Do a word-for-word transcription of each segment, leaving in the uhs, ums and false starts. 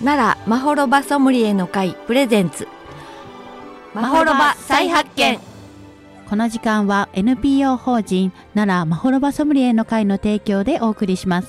奈良まほろばソムリエの会プレゼンツまほろば再発見。 この時間は エヌピーオー 法人奈良まほろばソムリエの会の提供でお送りします。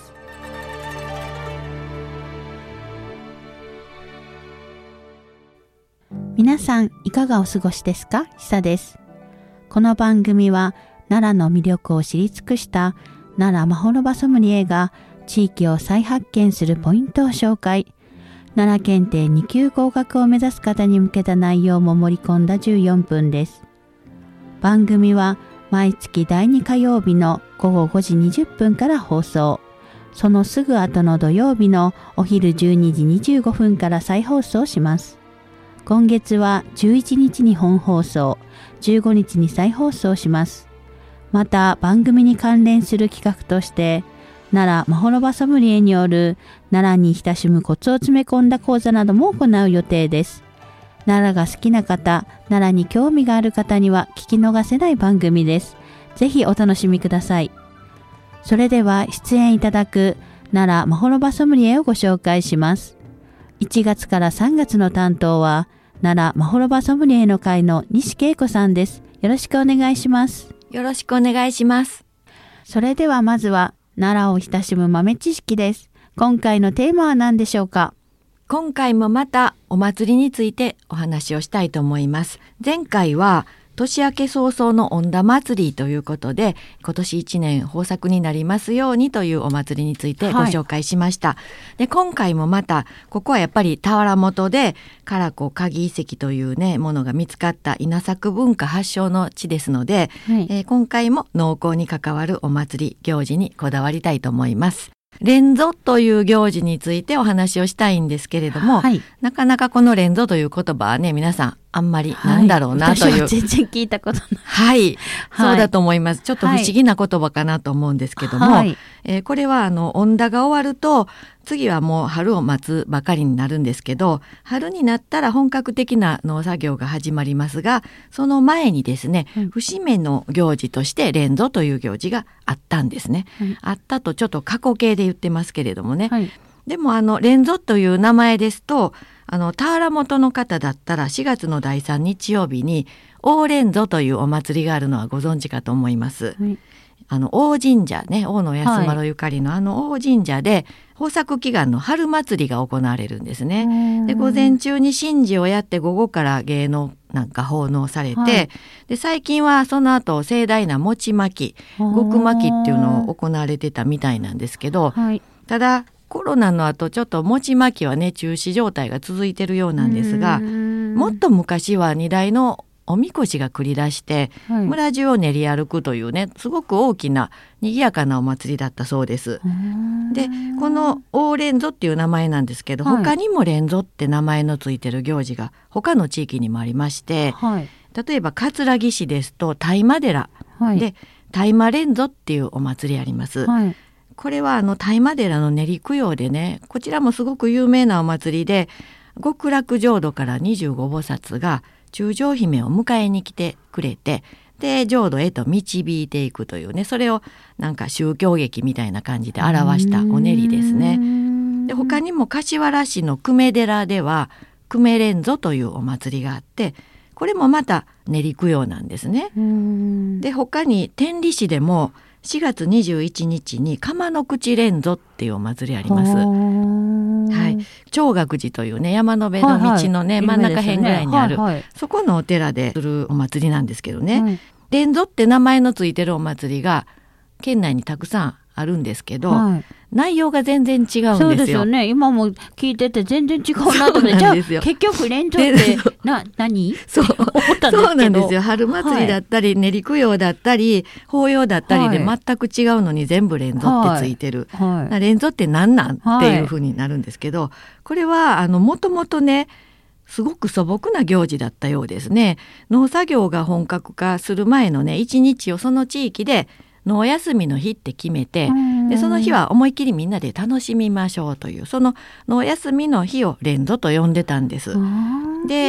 皆さんいかがお過ごしですか？ひさです。この番組は奈良の魅力を知り尽くした奈良まほろばソムリエが地域を再発見するポイントを紹介、奈良検定に級合格を目指す方に向けた内容も盛り込んだじゅうよんぷんです。番組は毎月だいに火曜日のごごごじにじゅっぷんから放送、そのすぐ後の土曜日のお昼じゅうにじにじゅうごふんから再放送します。今月はじゅういちにちに本放送、じゅうごにちに再放送します。また番組に関連する企画として奈良まほろばソムリエによる奈良に親しむコツを詰め込んだ講座なども行う予定です。奈良が好きな方、奈良に興味がある方には聞き逃せない番組です。ぜひお楽しみください。それでは出演いただく奈良まほろばソムリエをご紹介します。いちがつからさんがつの担当は奈良まほろばソムリエの会の西恵子さんです。よろしくお願いします。 よろしくお願いします。 それではまずは奈良を親しむ豆知識です。今回のテーマは何でしょうか？ 今回もまたお祭りについてお話をしたいと思います。前回は年明け早々の恩田祭りということで、今年いちねん豊作になりますようにというお祭りについてご紹介しました。はい、で今回もまたここはやっぱり田原本で唐子鍵遺跡というねものが見つかった稲作文化発祥の地ですので、はい、えー、今回も農耕に関わるお祭り行事にこだわりたいと思います。連座という行事についてお話をしたいんですけれども、はい、なかなかこの連座という言葉はね皆さんあんまりなんだろうなという、 はい、私は全然聞いたことない。 はい、はい、そうだと思います。ちょっと不思議な言葉かなと思うんですけども、はい、えー、これはあの恩田が終わると次はもう春を待つばかりになるんですけど、春になったら本格的な農作業が始まりますが、その前にですね、うん、節目の行事として連座という行事があったんですね、うん、あったとちょっと過去形で言ってますけれどもね、はい、でもあの連座という名前ですとあの田原本の方だったらしがつのだいさん日曜日に大連座というお祭りがあるのはご存知かと思います、はい、あの大神社ね、大野安丸ゆかりのあの大神社で豊作祈願の春祭りが行われるんですね。で午前中に神事をやって午後から芸能なんか奉納されて、はい、で最近はその後盛大な餅巻き極巻きっていうのを行われてたみたいなんですけど、はい、ただコロナの後ちょっと餅巻きはね中止状態が続いてるようなんですが、もっと昔は荷台のおみこしが繰り出して、はい、村中を練り歩くというねすごく大きな賑やかなお祭りだったそうです。でこの大連座っていう名前なんですけど、はい、他にも連座って名前のついてる行事が他の地域にもありまして、はい、例えば葛城市ですと大麻寺、はい、で大麻連座っていうお祭りあります。はい、これはあの大麻寺の練り供養でね、こちらもすごく有名なお祭りで極楽浄土からにじゅうごぼさつが中将姫を迎えに来てくれて、で浄土へと導いていくというね、それをなんか宗教劇みたいな感じで表したお練りですね。で他にも柏原市の久米寺では久米連座というお祭りがあって、これもまた練り供養なんですね。で他に天理市でもしがつにじゅういちにちに鎌の口連座っていうお祭りあります。はい、長岳寺というね山の辺の道のね、はいはい、真ん中辺ぐらいにある、はいはい、そこのお寺でするお祭りなんですけどね、はい、連座って名前のついてるお祭りが県内にたくさんあるんですけど、はい、内容が全然違うんですよ。 そうですよね。今も聞いてて全然違うなと思って、じゃあ結局連座ってな何そうそうなんですよ。春祭りだったり、はい、練り供養だったり法要だったりで全く違うのに全部連座ってついてる、はいはい、連座って何なんっていう風になるんですけど、これはあのもともとねすごく素朴な行事だったようですね。農作業が本格化する前のね一日をその地域で農休みの日って決めて、でその日は思いっきりみんなで楽しみましょうという、その農休みの日を連座と呼んでたんです。で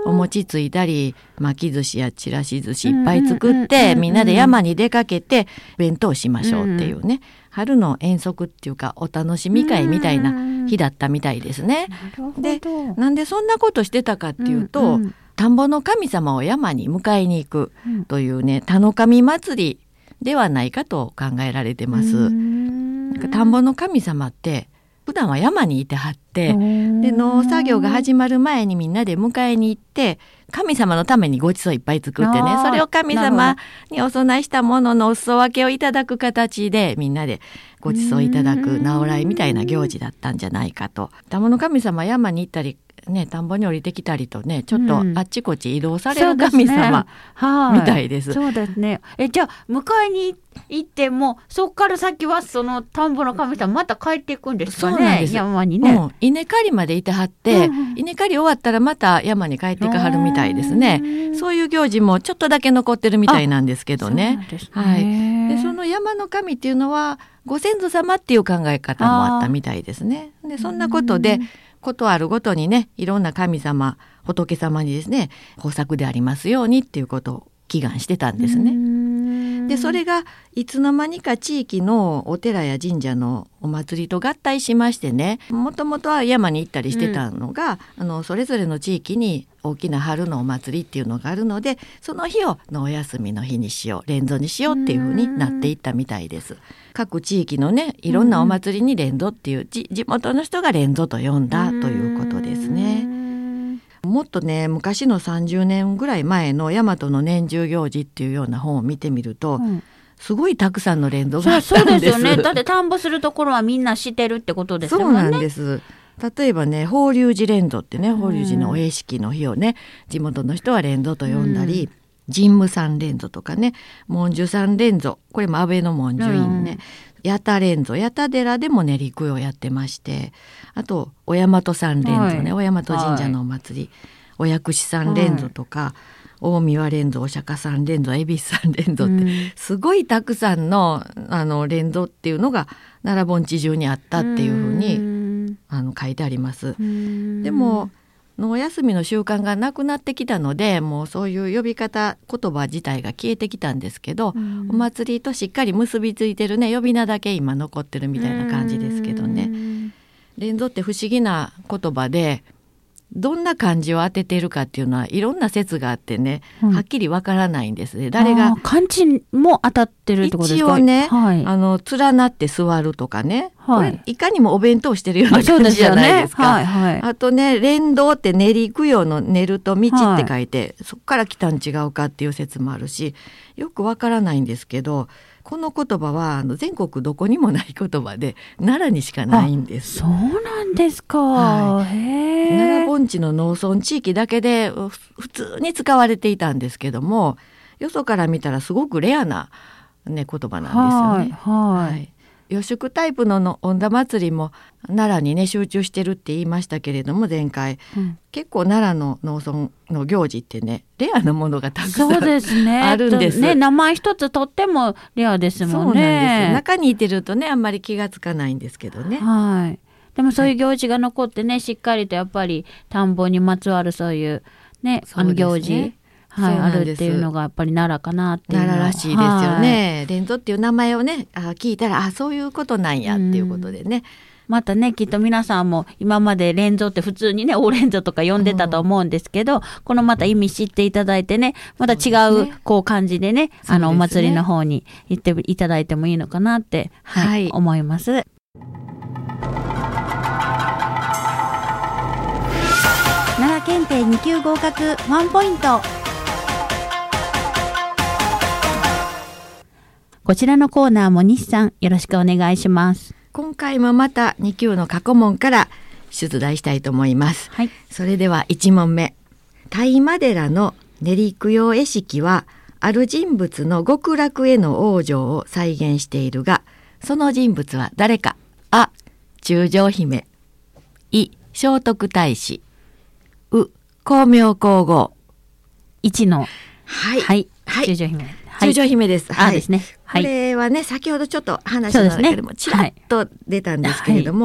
お餅ついたり巻き寿司やちらし寿司いっぱい作ってみんなで山に出かけて弁当しましょうっていうね、春の遠足っていうかお楽しみ会みたいな日だったみたいですね。で、なんでそんなことしてたかっていうと、うんうん、田んぼの神様を山に迎えに行くというね、田の神祭りではないかと考えられてます。田んぼの神様って普段は山にいてはって、で農作業が始まる前にみんなで迎えに行って神様のためにごちそういっぱい作ってね、それを神様にお供えしたもののお裾分けをいただく形でみんなでごちそういただく直来みたいな行事だったんじゃないかと。田んぼの神様山に行ったりね、田んぼに降りてきたりとね、ちょっとあっちこっち移動される神様みたいです。 そうですね。え、じゃあ迎えに行ってもそっから先はその田んぼの神様また帰っていくんですかね。そうなんです。山にね、うん、稲刈りまでいてはって、うん、稲刈り終わったらまた山に帰っていかはるみたいですね。そういう行事もちょっとだけ残ってるみたいなんですけどね。そうですね。はい。でその山の神っていうのはご先祖様っていう考え方もあったみたいですね。でそんなことでことあるごとにね、いろんな神様仏様にですね、豊作でありますようにっていうことを祈願してたんですね。でそれがいつの間にか地域のお寺や神社のお祭りと合体しましてね、もともとは山に行ったりしてたのが、うん、あのそれぞれの地域に大きな春のお祭りっていうのがあるので、その日をお休みの日にしよう、連座にしようっていう風になっていったみたいです。各地域のね、いろんなお祭りに連座っていう、地元の人が連座と呼んだということですね。もっとね、昔のさんじゅうねんぐらい前の大和の年中行事っていうような本を見てみると、うん、すごいたくさんの連座があったんです。そうですよね。だって田んぼするところはみんな知ってるってことですよね。そうなんです。例えばね、法隆寺連座ってね、法隆寺のお会式の日をね、地元の人は連座と呼んだり、うん、神武山連座とかね、文殊山連座、これも安倍の文殊院ね、うん、八田連座、八田寺でも練り供養やってまして、あとお大和山連座ね、はい、お大和神社のお祭り、はい、お薬師山連座とか、はい、大三輪連座、お釈迦山連座、恵比寿山連座って、うん、すごいたくさんのあの連座っていうのが奈良盆地中にあったっていうふうに、うん、あの書いてあります。うん、でもお休みの習慣がなくなってきたので、もうそういう呼び方言葉自体が消えてきたんですけど、うん、お祭りとしっかり結びついてるね、呼び名だけ今残ってるみたいな感じですけどね。連座って不思議な言葉で、どんな漢字を当てているかっていうのはいろんな説があってね、うん、はっきりわからないんですね。誰が漢字も当たってるってことですか。 一応ね、 はい、 あの連なって座るとかね、はい、これいかにもお弁当してるような感じじゃないですか。あ、そうですよね。はいはい、あとね、連動って練り供養の練ると道って書いて、はい、そこから来たん違うかっていう説もあるし、よくわからないんですけど、この言葉はあの全国どこにもない言葉で奈良にしかないんです。 そうなんですか。はい、へー。 奈良盆地の農村地域だけで普通に使われていたんですけども、よそから見たらすごくレアな、ね、言葉なんですよね。はいはいはい、予祝タイプのの恩田祭りも奈良にね集中してるって言いましたけれども、前回、うん、結構奈良の農村の行事ってね、レアなものがたくさん、そうですね、あるんです、 ね、名前一つとってもレアですもんね。 そうなんです。中にいてるとね、あんまり気がつかないんですけどね。 はい。でもそういう行事が残ってね、はい、しっかりとやっぱり田んぼにまつわるそういうね、あの行事、はい、あるっていうのがやっぱり奈良かなっていうの。 奈良らしいですよね。連座っていう名前をね、あ聞いたら、あそういうことなんやっていうことでね、うん、 またね、きっと皆さんも今まで連座って普通にね、大連座とか呼んでたと思うんですけど、うん、このまた意味知っていただいてね、また違うこう感じでね、あのお祭りの方に行っていただいてもいいのかなって、はいはい、思います。奈良検定に級合格ワンポイント。こちらのコーナーも西さんよろしくお願いします。 今回もまたに級の過去問から出題したいと思います。はい、それではいち問目。當麻寺の練り供養会式はある人物の極楽への往生を再現しているが、その人物は誰か。あ、中将姫。い、聖徳太子。う、光明皇后。 一の、 はい、 はい、 はい、 中将姫。 中将姫です。 はい、あですね。 はい、これはね、先ほどちょっと話の中でもちらっと出たんですけれども、はい、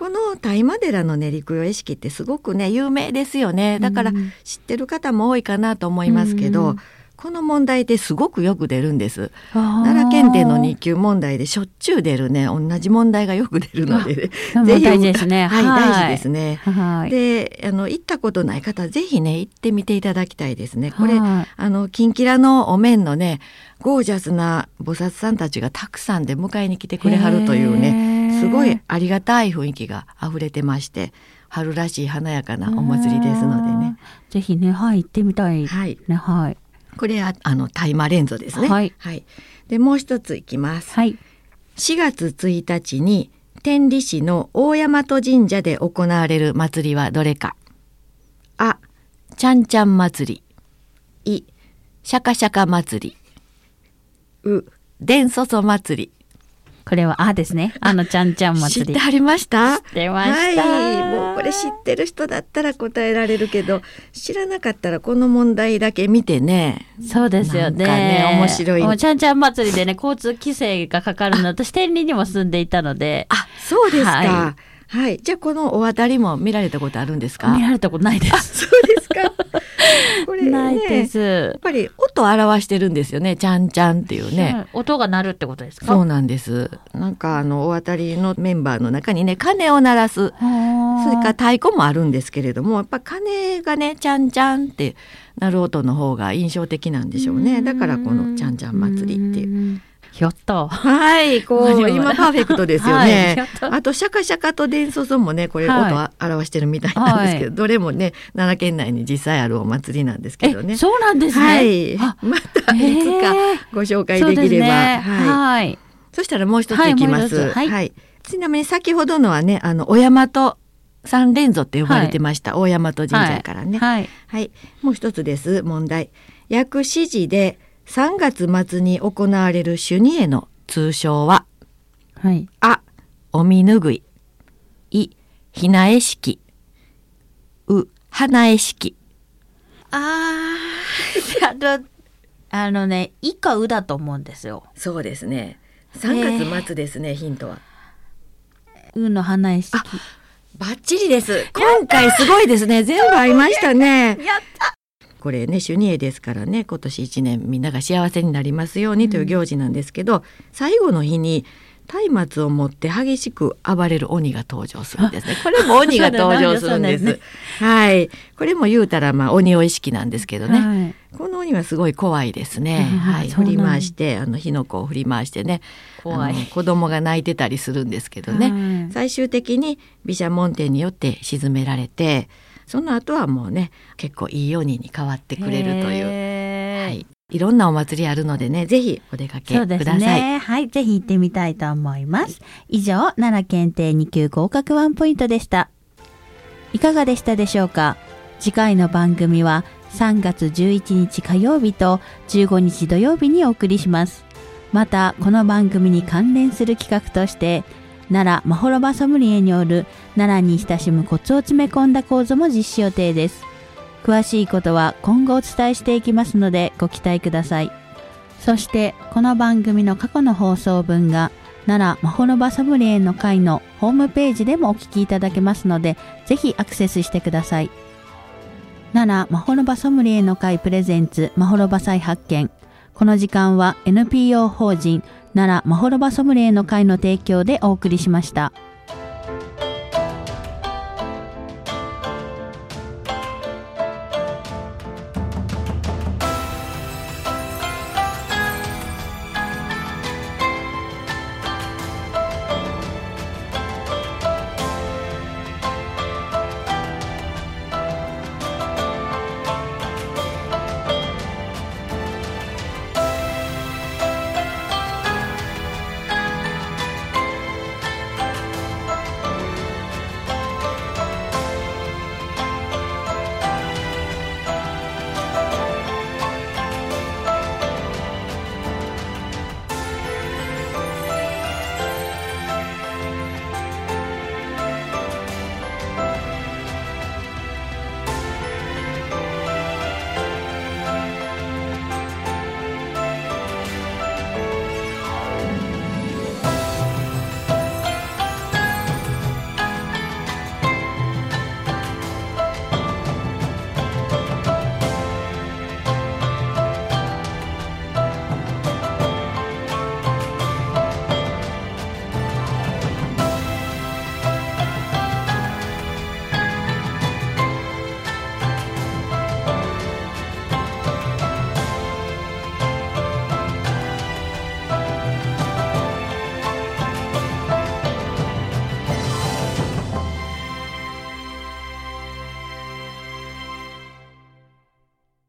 この當麻寺の練り供養絵式ってすごくね有名ですよね。だから知ってる方も多いかなと思いますけど、うん、この問題ですごくよく出るんです。奈良検定のに級問題でしょっちゅう出るね同じ問題がよく出るので、ぜひ大事ですね。 はい、はい、大事ですね。はい、であの行ったことない方はぜひね行ってみていただきたいですね。これあのキンキラのお面のねゴージャスな菩薩さんたちがたくさんで迎えに来てくれはるというねすごいありがたい雰囲気があふれてまして、春らしい華やかなお祭りですのでね、 ぜひね、はい、行ってみたい、 はいね、はい、 これはあの當麻連坐ですね。 はい、 はい、でもう一ついきます。 はい、 しがつついたちに天理市の大大和神社で行われる祭りはどれか。あ、ちゃんちゃん祭り。い、シャカシャカ祭り。う、でんそそ祭り。 これはあですね。あのちゃんちゃん祭り。 知ってありました？ 知ってました。 はい、もうこれ知ってる人だったら答えられるけど、知らなかったらこの問題だけ見てね。 そうですよね。 なんかね、面白い。 もうちゃんちゃん祭りでね、交通規制がかかるの、私天理にも住んでいたので。 あ、そうですか。 はい、 はい、じゃあこのお渡りも見られたことあるんですか？ 見られたことないです。 あ、そうですか。これね、 ないです。 やっぱり音を表してるんですよね。ちゃんちゃんっていうね、 うん、音が鳴るってことですか？ そうなんです。なんかあのお渡りのメンバーの中にね鐘を鳴らす、それから太鼓もあるんですけれども、やっぱ鐘がねちゃんちゃんって鳴る音の方が印象的なんでしょうね。だからこのちゃんちゃん祭りっていう。 ひょっと。 はい、こう今パーフェクトですよね。 はい、 あとシャカシャカと伝祖もね、これ音を表してるみたいなんですけど、はい、どれもね奈良県内に実際あるお祭りなんですけどね。 そうなんですね。 はい、またいつかご紹介できれば。 ね、 はい。 はい、 そしたらもう一ついきます。 はい。 はい、ちなみに先ほどのはね、あのお大和三連坐って呼ばれてました。はい、大大和神社からね。 はい。 はい。もう一つです。問題。薬師寺でさんがつ末に行われる修二会の通称は、 はい、 あ、お身ぬぐい、い、ひな絵式、う、花絵式。 あーあのね、いかうだと思うんですよ。 そうですね。さんがつ末ですね、えー、ヒントは。 うの花絵式。 あ、バッチリです。今回すごいですね。全部合いましたね。 やったこれね修二会ですからね、今年一年みんなが幸せになりますようにという行事なんですけど、うん、最後の日に松明を持って激しく暴れる鬼が登場するんですね。これも鬼が登場するんです。はい、これも言うたらまあ鬼お意識なんですけどね、はい、この鬼はすごい怖いですね。はい、振り回してあの火の粉を振り回してね、怖い子供が泣いてたりするんですけどね、はい、最終的に毘沙門天によって鎮められて、その後はもうね結構いい鬼に変わってくれるという、はい、いろんなお祭りあるのでね、ぜひお出かけください。そうですね、 はい、ぜひ行ってみたいと思います。以上、奈良検定に級合格ワンポイントでした。いかがでしたでしょうか？次回の番組はさんがつじゅういちにち火曜日とじゅうごにち土曜日にお送りします。またこの番組に関連する企画として奈良まほろばソムリエによる奈良に親しむコツを詰め込んだ講座も実施予定です。詳しいことは今後お伝えしていきますのでご期待ください。そしてこの番組の過去の放送分が奈良まほろばソムリエの会のホームページでもお聞きいただけますので、ぜひアクセスしてください。奈良まほろばソムリエの会プレゼンツまほろば再発見。この時間は エヌピーオー 法人奈良まほろばソムリエの会の提供でお送りしました。